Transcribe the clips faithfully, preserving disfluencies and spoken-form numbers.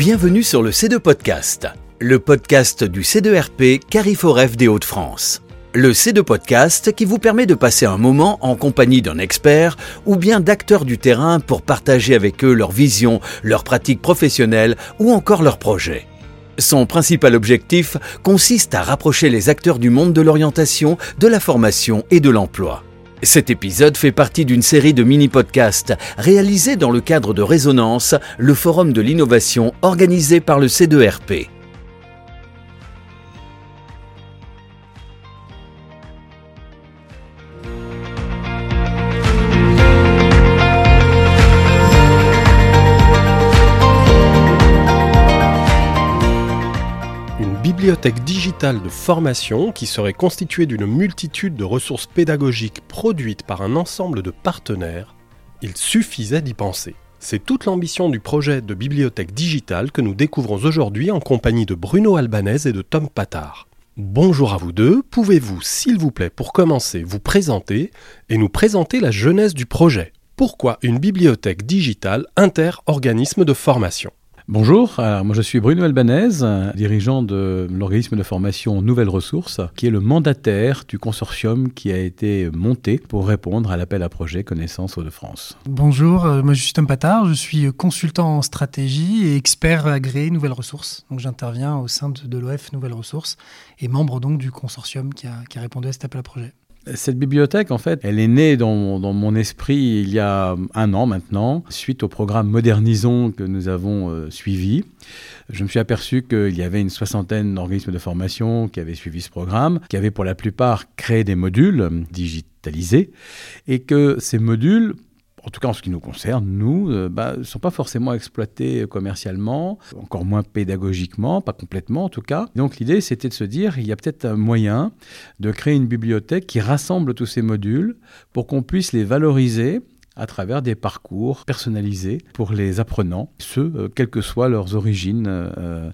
Bienvenue sur le C deux Podcast, le podcast du C deux R P Carrefour des Hauts-de-France. Le C deux Podcast qui vous permet de passer un moment en compagnie d'un expert ou bien d'acteurs du terrain pour partager avec eux leur vision, leurs pratiques professionnelles ou encore leurs projets. Son principal objectif consiste à rapprocher les acteurs du monde de l'orientation, de la formation et de l'emploi. Cet épisode fait partie d'une série de mini-podcasts réalisés dans le cadre de Résonance, le forum de l'innovation organisé par le C deux R P. Bibliothèque digitale de formation qui serait constituée d'une multitude de ressources pédagogiques produites par un ensemble de partenaires, il suffisait d'y penser. C'est toute l'ambition du projet de bibliothèque digitale que nous découvrons aujourd'hui en compagnie de Bruno Albanese et de Tom Patard. Bonjour à vous deux, pouvez-vous, s'il vous plaît, pour commencer, vous présenter et nous présenter la genèse du projet ? Pourquoi une bibliothèque digitale inter-organisme de formation ? Bonjour, alors moi je suis Bruno Albanese, dirigeant de l'organisme de formation Nouvelles Ressources, qui est le mandataire du consortium qui a été monté pour répondre à l'appel à projet Connaissance Hauts-de-France. Bonjour, euh, moi je suis Tom Patard, je suis consultant en stratégie et expert agréé Nouvelles Ressources. Donc j'interviens au sein de, de l'O F Nouvelles Ressources et membre donc du consortium qui a, qui a répondu à cet appel à projet. Cette bibliothèque, en fait, elle est née dans, dans mon esprit il y a un an maintenant, suite au programme Modernisons que nous avons euh, suivi. Je me suis aperçu qu'il y avait une soixantaine d'organismes de formation qui avaient suivi ce programme, qui avaient pour la plupart créé des modules digitalisés, et que ces modules, en tout cas en ce qui nous concerne, nous, ne euh, bah, sont pas forcément exploités commercialement, encore moins pédagogiquement, pas complètement en tout cas. Donc l'idée, c'était de se dire, il y a peut-être un moyen de créer une bibliothèque qui rassemble tous ces modules pour qu'on puisse les valoriser à travers des parcours personnalisés pour les apprenants, ce, euh, quelles que soient leurs origines. Euh,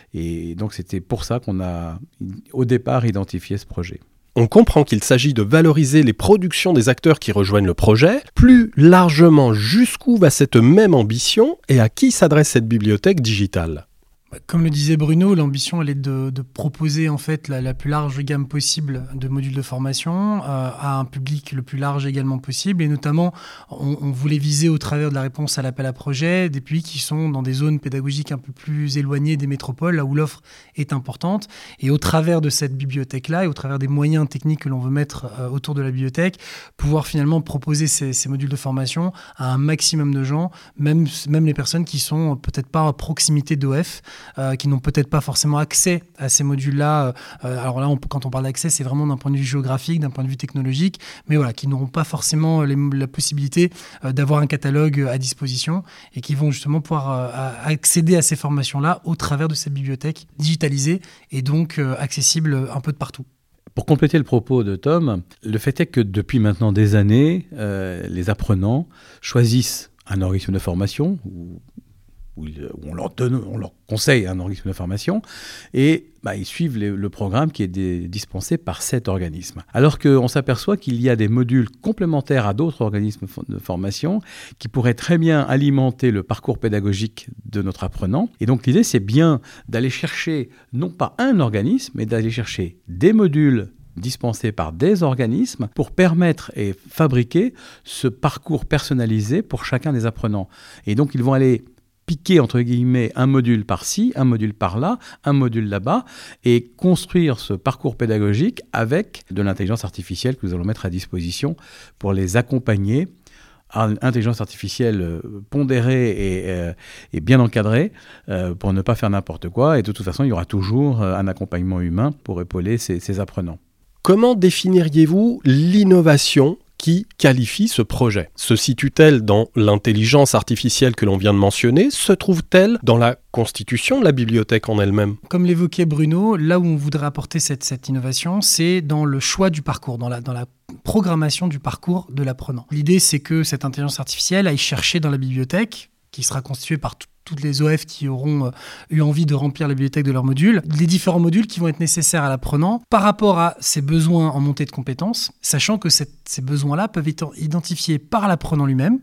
et donc c'était pour ça qu'on a, au départ, identifié ce projet. On comprend qu'il s'agit de valoriser les productions des acteurs qui rejoignent le projet. Plus largement, jusqu'où va cette même ambition et à qui s'adresse cette bibliothèque digitale ? Comme le disait Bruno, l'ambition elle est de, de proposer en fait la, la plus large gamme possible de modules de formation euh, à un public le plus large également possible, et notamment on, on voulait viser au travers de la réponse à l'appel à projet des publics qui sont dans des zones pédagogiques un peu plus éloignées des métropoles, là où l'offre est importante, et au travers de cette bibliothèque-là et au travers des moyens techniques que l'on veut mettre euh, autour de la bibliothèque, pouvoir finalement proposer ces, ces modules de formation à un maximum de gens, même, même les personnes qui sont peut-être pas à proximité d'O F, Euh, qui n'ont peut-être pas forcément accès à ces modules-là. Euh, alors là, on, quand on parle d'accès, c'est vraiment d'un point de vue géographique, d'un point de vue technologique, mais voilà, qui n'auront pas forcément les, la possibilité euh, d'avoir un catalogue à disposition et qui vont justement pouvoir euh, accéder à ces formations-là au travers de cette bibliothèque digitalisée et donc euh, accessible un peu de partout. Pour compléter le propos de Tom, le fait est que depuis maintenant des années, euh, les apprenants choisissent un organisme de formation ou où on leur donne, on leur conseille un organisme de formation, et bah, ils suivent les, le programme qui est des, dispensé par cet organisme. Alors qu'on s'aperçoit qu'il y a des modules complémentaires à d'autres organismes de formation qui pourraient très bien alimenter le parcours pédagogique de notre apprenant. Et donc l'idée, c'est bien d'aller chercher, non pas un organisme, mais d'aller chercher des modules dispensés par des organismes pour permettre et fabriquer ce parcours personnalisé pour chacun des apprenants. Et donc ils vont aller piquer, entre guillemets, un module par-ci, un module par-là, un module là-bas, et construire ce parcours pédagogique avec de l'intelligence artificielle que nous allons mettre à disposition pour les accompagner. Intelligence artificielle pondérée et, euh, et bien encadrée euh, pour ne pas faire n'importe quoi. Et de toute façon, il y aura toujours un accompagnement humain pour épauler ces, ces apprenants. Comment définiriez-vous l'innovation qui qualifie ce projet ? Se situe-t-elle dans l'intelligence artificielle que l'on vient de mentionner ? Se trouve-t-elle dans la constitution de la bibliothèque en elle-même ? Comme l'évoquait Bruno, là où on voudrait apporter cette, cette innovation, c'est dans le choix du parcours, dans la, dans la programmation du parcours de l'apprenant. L'idée, c'est que cette intelligence artificielle aille chercher dans la bibliothèque, qui sera constituée par tout toutes les O F qui auront euh, eu envie de remplir la bibliothèque de leurs modules, les différents modules qui vont être nécessaires à l'apprenant par rapport à ses besoins en montée de compétences, sachant que cette, ces besoins-là peuvent être identifiés par l'apprenant lui-même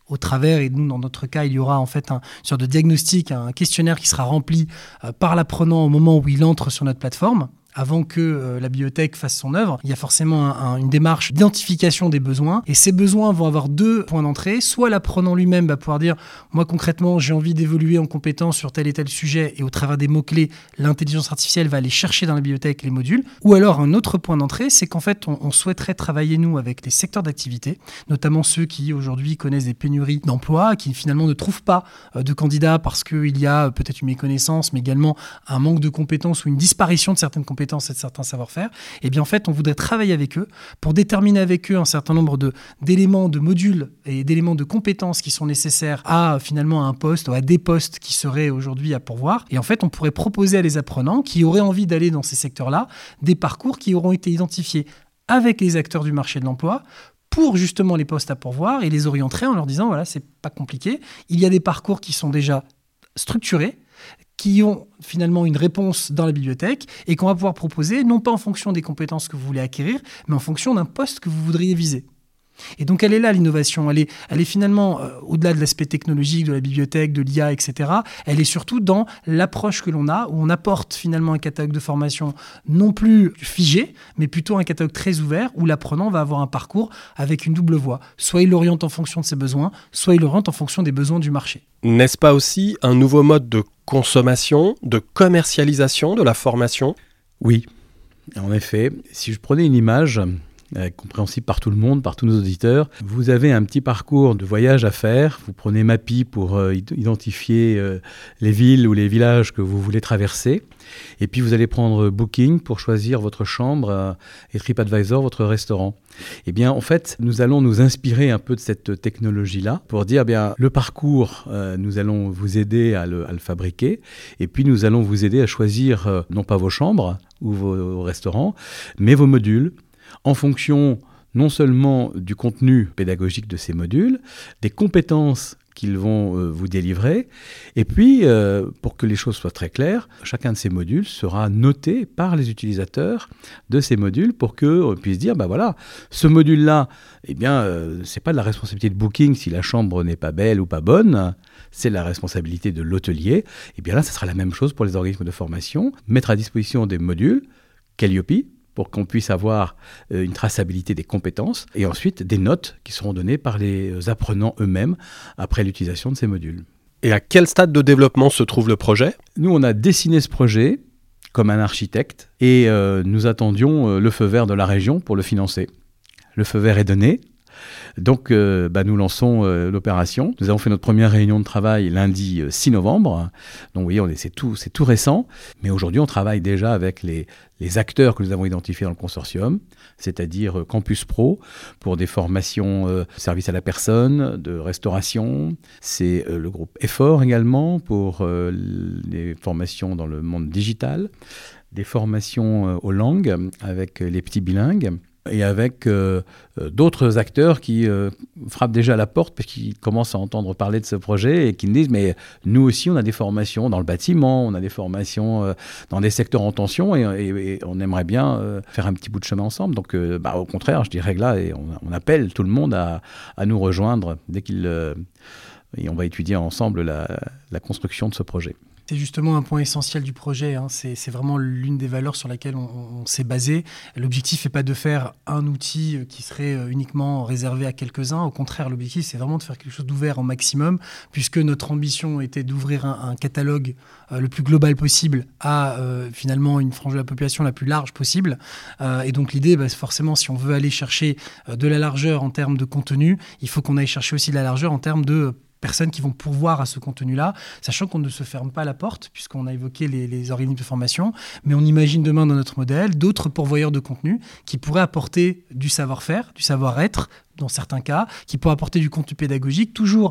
au travers, et nous, dans notre cas, il y aura en fait un, une sorte de diagnostic, un questionnaire qui sera rempli euh, par l'apprenant au moment où il entre sur notre plateforme. Avant que euh, la bibliothèque fasse son œuvre, il y a forcément un, un, une démarche d'identification des besoins. Et ces besoins vont avoir deux points d'entrée. Soit l'apprenant lui-même va pouvoir dire « Moi, concrètement, j'ai envie d'évoluer en compétence sur tel et tel sujet. » Et au travers des mots-clés, l'intelligence artificielle va aller chercher dans la bibliothèque les modules. Ou alors, un autre point d'entrée, c'est qu'en fait, on, on souhaiterait travailler, nous, avec les secteurs d'activité, notamment ceux qui, aujourd'hui, connaissent des pénuries d'emploi, qui, finalement, ne trouvent pas euh, de candidats parce qu'il y a euh, peut-être une méconnaissance, mais également un manque de compétences ou une disparition de certaines compétences et de certains savoir-faire, et bien en fait on voudrait travailler avec eux pour déterminer avec eux un certain nombre de, d'éléments, de modules et d'éléments de compétences qui sont nécessaires à finalement un poste ou à des postes qui seraient aujourd'hui à pourvoir. Et en fait on pourrait proposer à les apprenants qui auraient envie d'aller dans ces secteurs-là des parcours qui auront été identifiés avec les acteurs du marché de l'emploi pour justement les postes à pourvoir et les orienter en leur disant voilà, c'est pas compliqué, il y a des parcours qui sont déjà structurés, qui ont finalement une réponse dans la bibliothèque et qu'on va pouvoir proposer, non pas en fonction des compétences que vous voulez acquérir, mais en fonction d'un poste que vous voudriez viser. Et donc elle est là l'innovation, elle est, elle est finalement euh, au-delà de l'aspect technologique, de la bibliothèque, de l'I A, et cetera. Elle est surtout dans l'approche que l'on a, où on apporte finalement un catalogue de formation non plus figé, mais plutôt un catalogue très ouvert, où l'apprenant va avoir un parcours avec une double voie. Soit il l'oriente en fonction de ses besoins, soit il l'oriente en fonction des besoins du marché. N'est-ce pas aussi un nouveau mode de consommation, de commercialisation de la formation ? Oui, en effet. Si je prenais une image euh, compréhensible par tout le monde, par tous nos auditeurs, vous avez un petit parcours de voyage à faire. Vous prenez Mappy pour euh, identifier euh, les villes ou les villages que vous voulez traverser. Et puis vous allez prendre Booking pour choisir votre chambre euh, et TripAdvisor, votre restaurant. Eh bien, en fait, nous allons nous inspirer un peu de cette technologie-là pour dire, eh bien, le parcours, euh, nous allons vous aider à le, à le fabriquer. Et puis, nous allons vous aider à choisir, euh, non pas vos chambres ou vos, vos restaurants, mais vos modules en fonction non seulement du contenu pédagogique de ces modules, des compétences qu'ils vont euh, vous délivrer. Et puis, euh, pour que les choses soient très claires, chacun de ces modules sera noté par les utilisateurs de ces modules pour qu'on puisse dire, ben voilà, ce module-là, eh bien, euh, c'est pas de la responsabilité de Booking si la chambre n'est pas belle ou pas bonne, c'est la responsabilité de l'hôtelier. Et bien là, ce sera la même chose pour les organismes de formation, mettre à disposition des modules, Calliope, pour qu'on puisse avoir une traçabilité des compétences, et ensuite des notes qui seront données par les apprenants eux-mêmes après l'utilisation de ces modules. Et à quel stade de développement se trouve le projet ? Nous, on a dessiné ce projet comme un architecte, et euh, nous attendions euh, le feu vert de la région pour le financer. Le feu vert est donné. Donc, euh, bah, nous lançons euh, l'opération. Nous avons fait notre première réunion de travail lundi euh, six novembre. Donc, vous voyez, on est, c'est, tout, c'est tout récent. Mais aujourd'hui, on travaille déjà avec les, les acteurs que nous avons identifiés dans le consortium, c'est-à-dire euh, Campus Pro, pour des formations euh, service à la personne, de restauration. C'est euh, le groupe Effort également, pour euh, les formations dans le monde digital. Des formations euh, aux langues, avec euh, les petits bilingues. Et avec euh, euh, d'autres acteurs qui euh, frappent déjà à la porte parce qu'ils commencent à entendre parler de ce projet et qui nous disent « mais nous aussi, on a des formations dans le bâtiment, on a des formations euh, dans des secteurs en tension et, et, et on aimerait bien euh, faire un petit bout de chemin ensemble ». Donc, euh, bah, au contraire, je dirais que là, et on, on appelle tout le monde à, à nous rejoindre dès qu'il... Euh, et on va étudier ensemble la, la construction de ce projet. C'est justement un point essentiel du projet, hein. c'est, c'est vraiment l'une des valeurs sur laquelle on, on s'est basé. L'objectif n'est pas de faire un outil qui serait uniquement réservé à quelques-uns. Au contraire, l'objectif, c'est vraiment de faire quelque chose d'ouvert au maximum, puisque notre ambition était d'ouvrir un, un catalogue euh, le plus global possible à euh, finalement une frange de la population la plus large possible. Euh, et donc l'idée, bah, forcément, si on veut aller chercher euh, de la largeur en termes de contenu, il faut qu'on aille chercher aussi de la largeur en termes de personnes qui vont pourvoir à ce contenu-là, sachant qu'on ne se ferme pas la porte, puisqu'on a évoqué les, les organismes de formation, mais on imagine demain dans notre modèle d'autres pourvoyeurs de contenu qui pourraient apporter du savoir-faire, du savoir-être, dans certains cas, qui pourraient apporter du contenu pédagogique, toujours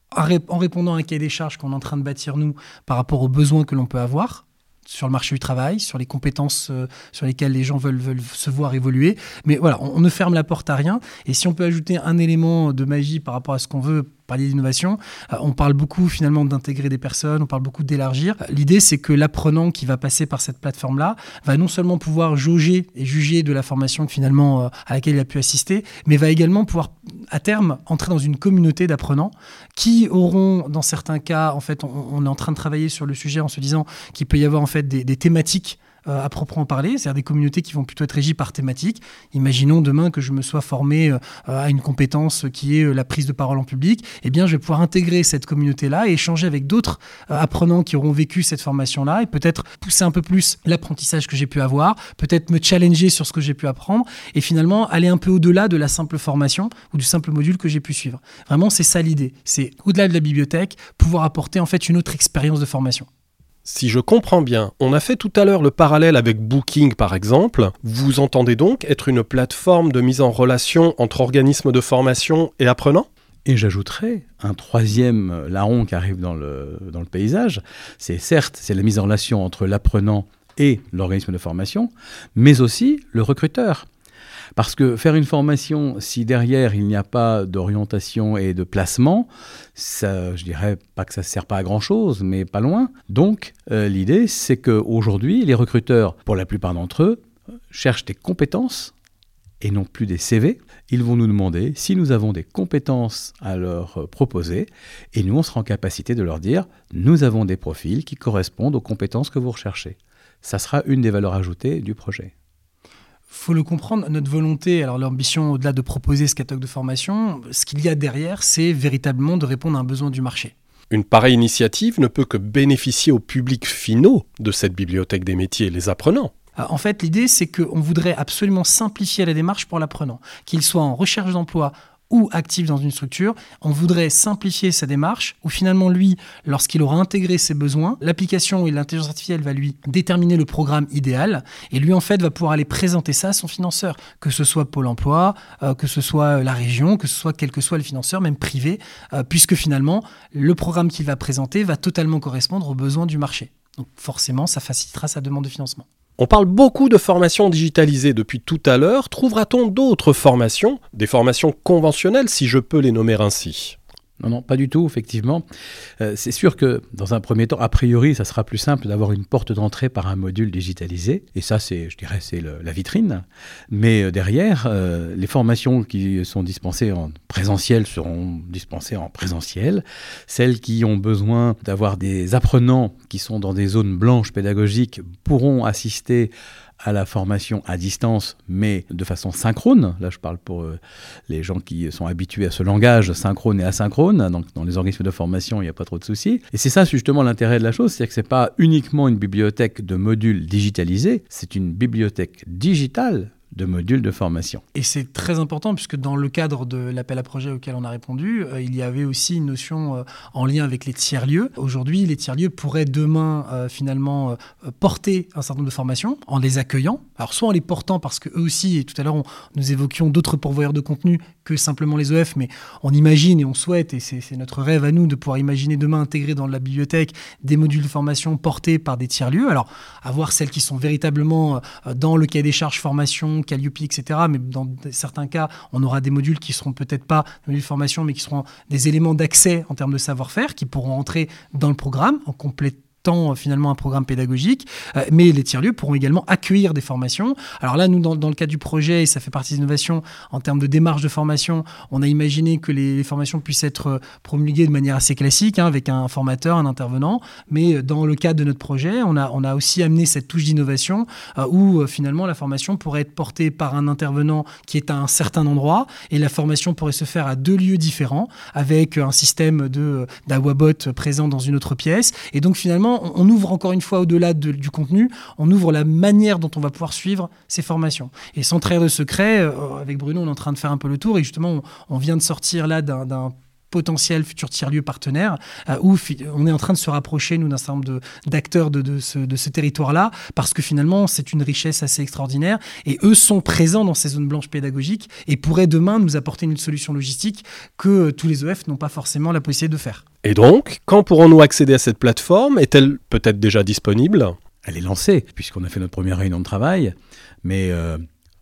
en répondant à un cahier des charges qu'on est en train de bâtir, nous, par rapport aux besoins que l'on peut avoir sur le marché du travail, sur les compétences euh, sur lesquelles les gens veulent, veulent se voir évoluer. Mais voilà, on, on ne ferme la porte à rien. Et si on peut ajouter un élément de magie par rapport à ce qu'on veut parliez d'innovation, euh, on parle beaucoup finalement d'intégrer des personnes, on parle beaucoup d'élargir. L'idée, c'est que l'apprenant qui va passer par cette plateforme-là va non seulement pouvoir jauger et juger de la formation finalement euh, à laquelle il a pu assister, mais va également pouvoir à terme entrer dans une communauté d'apprenants qui auront, dans certains cas, en fait, on, on est en train de travailler sur le sujet en se disant qu'il peut y avoir en fait des, des thématiques Euh, à proprement parler, c'est-à-dire des communautés qui vont plutôt être régies par thématique. Imaginons demain que je me sois formé euh, à une compétence qui est euh, la prise de parole en public. Eh bien, je vais pouvoir intégrer cette communauté-là et échanger avec d'autres euh, apprenants qui auront vécu cette formation-là et peut-être pousser un peu plus l'apprentissage que j'ai pu avoir, peut-être me challenger sur ce que j'ai pu apprendre et finalement aller un peu au-delà de la simple formation ou du simple module que j'ai pu suivre. Vraiment, c'est ça l'idée. C'est au-delà de la bibliothèque, pouvoir apporter en fait une autre expérience de formation. Si je comprends bien, on a fait tout à l'heure le parallèle avec Booking par exemple. Vous entendez donc être une plateforme de mise en relation entre organismes de formation et apprenants ? Et j'ajouterais un troisième larron qui arrive dans le, dans le paysage. C'est certes, c'est la mise en relation entre l'apprenant et l'organisme de formation, mais aussi le recruteur. Parce que faire une formation, si derrière il n'y a pas d'orientation et de placement, ça, je dirais pas que ça ne sert pas à grand-chose, mais pas loin. Donc euh, l'idée, c'est qu'aujourd'hui, les recruteurs, pour la plupart d'entre eux, cherchent des compétences et non plus des C V. Ils vont nous demander si nous avons des compétences à leur proposer et nous, on sera en capacité de leur dire « nous avons des profils qui correspondent aux compétences que vous recherchez ». Ça sera une des valeurs ajoutées du projet. Il faut le comprendre, notre volonté, alors l'ambition au-delà de proposer ce catalogue de formation, ce qu'il y a derrière, c'est véritablement de répondre à un besoin du marché. Une pareille initiative ne peut que bénéficier aux publics finaux de cette bibliothèque des métiers, les apprenants. En fait, l'idée, c'est qu'on voudrait absolument simplifier la démarche pour l'apprenant, qu'il soit en recherche d'emploi ou actif dans une structure. On voudrait simplifier sa démarche où finalement lui, lorsqu'il aura intégré ses besoins, l'application et l'intelligence artificielle va lui déterminer le programme idéal et lui en fait va pouvoir aller présenter ça à son financeur, que ce soit Pôle emploi, euh, que ce soit la région, que ce soit quel que soit le financeur, même privé, euh, puisque finalement le programme qu'il va présenter va totalement correspondre aux besoins du marché. Donc forcément, ça facilitera sa demande de financement. On parle beaucoup de formations digitalisées depuis tout à l'heure. Trouvera-t-on d'autres formations, des formations conventionnelles si je peux les nommer ainsi ? Non, non, pas du tout, effectivement. Euh, c'est sûr que, dans un premier temps, a priori, ça sera plus simple d'avoir une porte d'entrée par un module digitalisé. Et ça, c'est, je dirais, c'est le, la vitrine. Mais euh, derrière, euh, les formations qui sont dispensées en présentiel seront dispensées en présentiel. Celles qui ont besoin d'avoir des apprenants qui sont dans des zones blanches pédagogiques pourront assister à la formation à distance, mais de façon synchrone. Là, je parle pour euh, les gens qui sont habitués à ce langage synchrone et asynchrone. Donc, dans les organismes de formation, il n'y a pas trop de soucis. Et c'est ça, justement, l'intérêt de la chose, c'est que ce n'est pas uniquement une bibliothèque de modules digitalisés, c'est une bibliothèque digitale de modules de formation. Et c'est très important puisque dans le cadre de l'appel à projet auquel on a répondu, euh, il y avait aussi une notion euh, en lien avec les tiers-lieux. Aujourd'hui, les tiers-lieux pourraient demain euh, finalement euh, porter un certain nombre de formations en les accueillant. Alors soit en les portant parce qu'eux aussi, et tout à l'heure on, nous évoquions d'autres pourvoyeurs de contenu que simplement les O F, mais on imagine et on souhaite, et c'est, c'est notre rêve à nous de pouvoir imaginer demain intégrer dans la bibliothèque des modules de formation portés par des tiers-lieux. Alors, avoir celles qui sont véritablement euh, dans le cahier des charges formation, Calliope, et cetera. Mais dans certains cas, on aura des modules qui ne seront peut-être pas des modules de formation, mais qui seront des éléments d'accès en termes de savoir-faire, qui pourront entrer dans le programme en complétant finalement un programme pédagogique, euh, mais les tiers-lieux pourront également accueillir des formations. Alors là, nous, dans, dans le cadre du projet, et ça fait partie des innovations en termes de démarche de formation, on a imaginé que les, les formations puissent être promulguées de manière assez classique, hein, avec un formateur, un intervenant, mais dans le cadre de notre projet, on a, on a aussi amené cette touche d'innovation euh, où euh, finalement la formation pourrait être portée par un intervenant qui est à un certain endroit, et la formation pourrait se faire à deux lieux différents, avec un système de, d'Awabot présent dans une autre pièce, et donc finalement, on ouvre encore une fois au-delà de, du contenu, on ouvre la manière dont on va pouvoir suivre ces formations. Et sans trahir de secret, euh, avec Bruno, on est en train de faire un peu le tour, et justement, on, on vient de sortir là d'un, d'un potentiel futur tiers-lieu partenaire, euh, où fi- on est en train de se rapprocher, nous, d'un certain nombre de, d'acteurs de, de, ce, de ce territoire-là, parce que finalement, c'est une richesse assez extraordinaire, et eux sont présents dans ces zones blanches pédagogiques, et pourraient demain nous apporter une solution logistique que euh, tous les O F n'ont pas forcément la possibilité de faire. Et donc, quand pourrons-nous accéder à cette plateforme ? Est-elle peut-être déjà disponible ? Elle est lancée, puisqu'on a fait notre première réunion de travail, mais euh,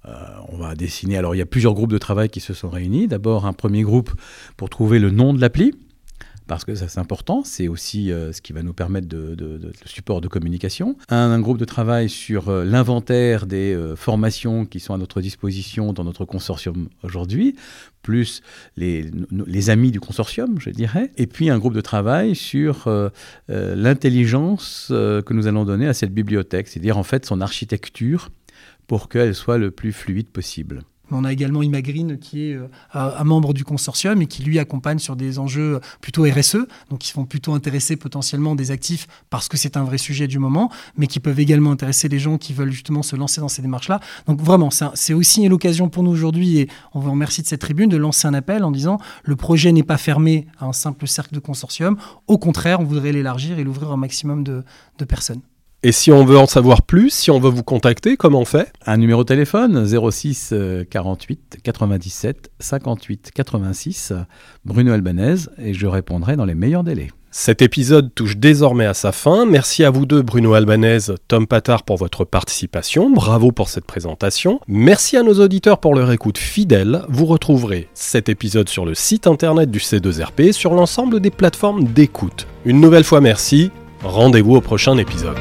Euh, on va dessiner. Alors, il y a plusieurs groupes de travail qui se sont réunis. D'abord, un premier groupe pour trouver le nom de l'appli, parce que ça, c'est important. C'est aussi euh, ce qui va nous permettre de, de, de, de support de communication. Un, un groupe de travail sur euh, l'inventaire des euh, formations qui sont à notre disposition dans notre consortium aujourd'hui, plus les, les amis du consortium, je dirais. Et puis, un groupe de travail sur euh, euh, l'intelligence euh, que nous allons donner à cette bibliothèque, c'est-à-dire, en fait, son architecture pour qu'elle soit le plus fluide possible. On a également Imagreen qui est euh, un membre du consortium et qui lui accompagne sur des enjeux plutôt R S E, donc qui vont plutôt intéresser potentiellement des actifs parce que c'est un vrai sujet du moment, mais qui peuvent également intéresser les gens qui veulent justement se lancer dans ces démarches-là. Donc vraiment, c'est, un, c'est aussi l'occasion pour nous aujourd'hui, et on vous remercie de cette tribune, de lancer un appel en disant le projet n'est pas fermé à un simple cercle de consortium. Au contraire, on voudrait l'élargir et l'ouvrir à un maximum de, de personnes. Et si on veut en savoir plus, si on veut vous contacter, comment on fait ? Un numéro de téléphone, zéro six quarante-huit quatre-vingt-dix-sept cinquante-huit quatre-vingt-six, Bruno Albanese, et je répondrai dans les meilleurs délais. Cet épisode touche désormais à sa fin. Merci à vous deux, Bruno Albanese, Tom Patard, pour votre participation. Bravo pour cette présentation. Merci à nos auditeurs pour leur écoute fidèle. Vous retrouverez cet épisode sur le site internet du C deux R P et sur l'ensemble des plateformes d'écoute. Une nouvelle fois, merci. Rendez-vous au prochain épisode.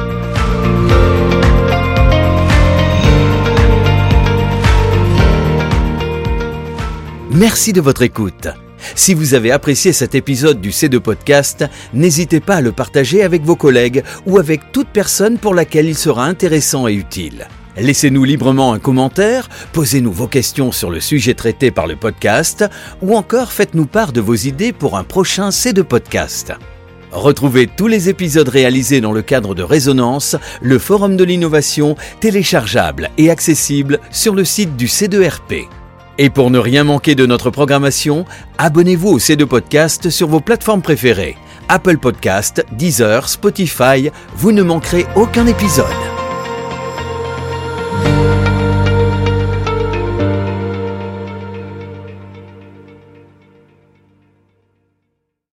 Merci de votre écoute. Si vous avez apprécié cet épisode du C deux Podcast, n'hésitez pas à le partager avec vos collègues ou avec toute personne pour laquelle il sera intéressant et utile. Laissez-nous librement un commentaire, posez-nous vos questions sur le sujet traité par le podcast ou encore faites-nous part de vos idées pour un prochain C deux Podcast. Retrouvez tous les épisodes réalisés dans le cadre de Résonance, le forum de l'innovation, téléchargeable et accessible sur le site du C deux R P. Et pour ne rien manquer de notre programmation, abonnez-vous au C deux Podcast sur vos plateformes préférées. Apple Podcast, Deezer, Spotify, vous ne manquerez aucun épisode.